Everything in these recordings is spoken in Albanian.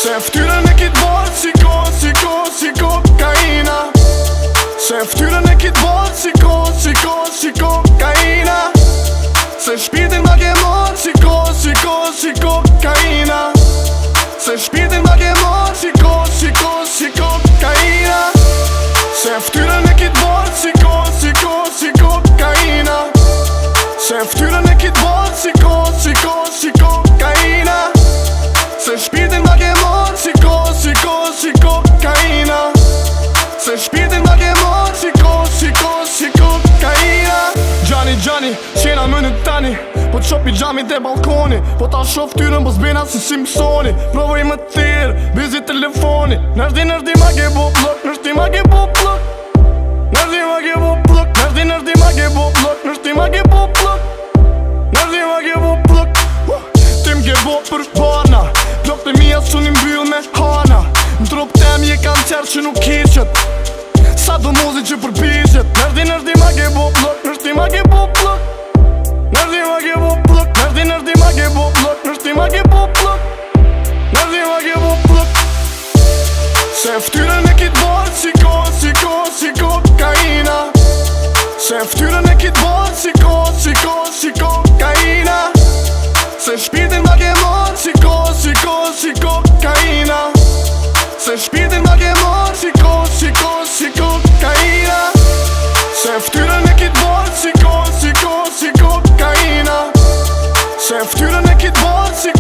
Se ftyrën e kit bot si kokaina. Se ftyrën e kit bot si kokaina. Se shpirtin ma ke mor si kokaina. Se shpirtin ma ke mor si kokaina. Se ftyrën e kit bot si kokaina. Se ftyrën e kit bot si kokaina. Se shpirtin ma ke mor si kokaina. Se shpirtin ma ke mor si kokaina. Gjani, qena më në tani po t'shop i gjamit e balkoni. Po ta shof ftyrën po s'bena si Simpsoni. Provoj më thirë, bizi telefoni. Nërdi ma ke bo blok, nërdi ma ke bo blok. Nërdi ma ke bo blok, nërdi ma ke bo blok. Nërdi ma ke bo blok, nërdi ma ke bo blok. Tim ke bo për bana, blok të mija s'u një mbyll me hana. Në trup tem je kanë qerë që nuk hiqet, sa do muzi që përpishet. Nërdi ma ke bo blok, nërdi ma ke bo blok. Nërdi ma ke bo blok, nërdi ma ke bo blok. Nërdi ma ke bo blok, nërdi ma ke bo blok. Se ftyrën e kit bot si kokaina. Se ftyrën e kit bot si kokaina. Se shpirtin ma ke mor si kokaina. Se shpirtin ma ke mor si kokaina. Se ftyrën e kit bot si kokaina. Se ftyrën e kit bot si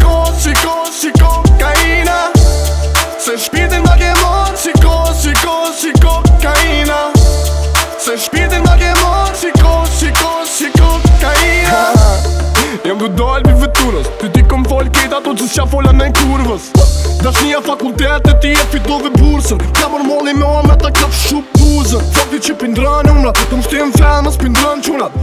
kokaina. Se shpirtin ma ke mor si kokaina. Se shpirtin ma ke mor si kokaina. Jem du dal pi veturës, ty ti këm fol kejt ato që s'ja fola në kurvës. Dashnia fakultetet ti e fitove bursën. Ka për molli me onë ta kap shup buzën. Fakti që pindran umrat, të më shtim femës pindran qunat.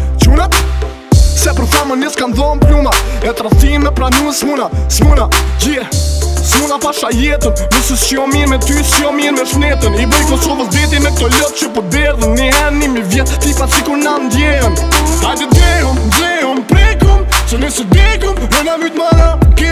Se për femën nis kanë dhom pluma. E trathim me pranu s'muna, gjie s'muna pasha jetën. Nëse s'jo mirë me ty, s'jo mirë me shnetën. I bëj Kosovës deti me këto lëtë që po derdhën. Një hen, një mi vjetë, tipa si kur na ndjehen. Hajde dhehëm, prekum, që nëse dekum, në na mytë mana.